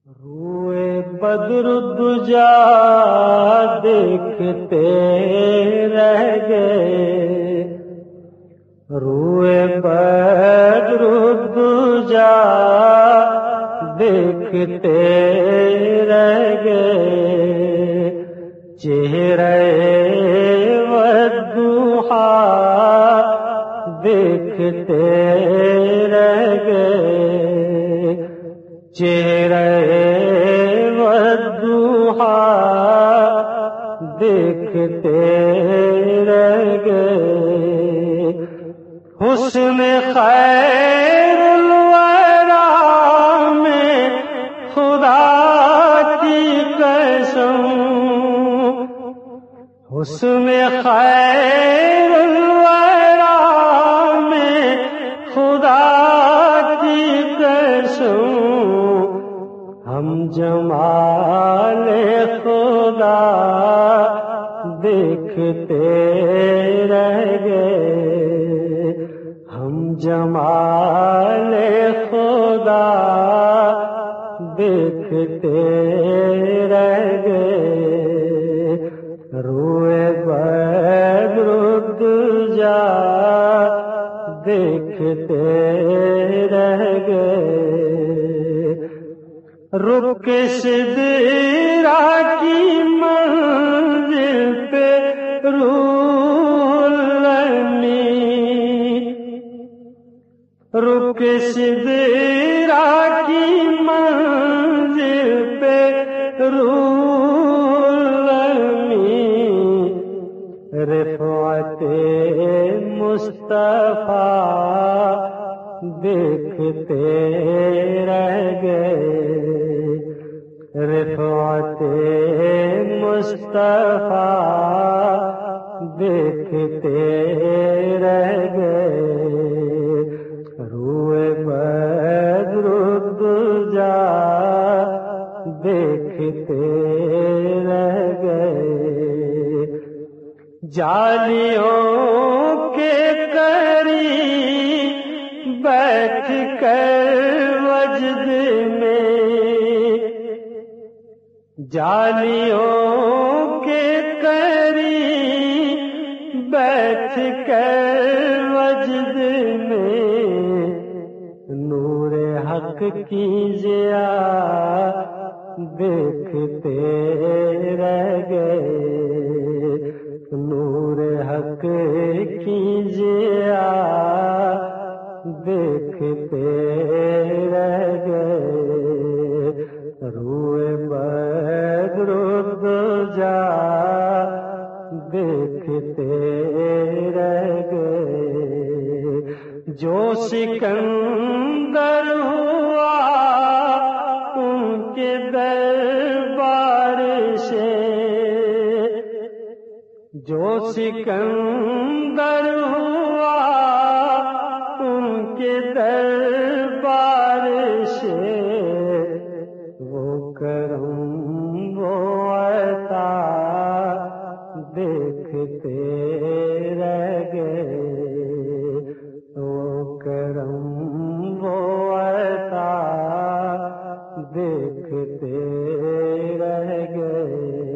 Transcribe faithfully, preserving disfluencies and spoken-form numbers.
روئے بدر الدجا دیکھتے رہ گئے، روئے بدر الدجا دیکھتے رہ گئے، چہرے والضحا دیکھتے رہ گئے، چہرے والضحا دیکھتے رہ گئے، حسن خیر الورا میں خدا کی قسم، حسن خیر الورا میں خدا کی قسم، ہم جمال خدا دیکھتے رہ گئے، ہم جمال خدا دیکھتے رہ گئے، روئے بدر الدجا دیکھتے رہ گئے، رک سدرا کی منزل پہ روح الامین، رک سدرا کی منزل پہ روح الامین، رفعت مصطفیٰ دیکھتے رہ گئے، رفعت مصطفیٰ دیکھتے رہ گئے، روئے بدر الدجا دیکھتے رہ گئے، جالیوں کے قریب بیٹھ کر وجد میں، جالیوں کے قریب بیٹھ کر وجد میں، نور حق کی ضیا دیکھتے رہ گئے، نور حق کی ضیا دیکھتے رہ گئے، روئے بدر الدجا دیکھتے رہ گئے، جو سکندر ہوا ان کے دربار سے، جو سکندر ہوا ان کے دربار سے، وہ کرم وہ عطا دیکھتے رہ گئے، وہ کرم وہ عطا دیکھتے رہ گئے۔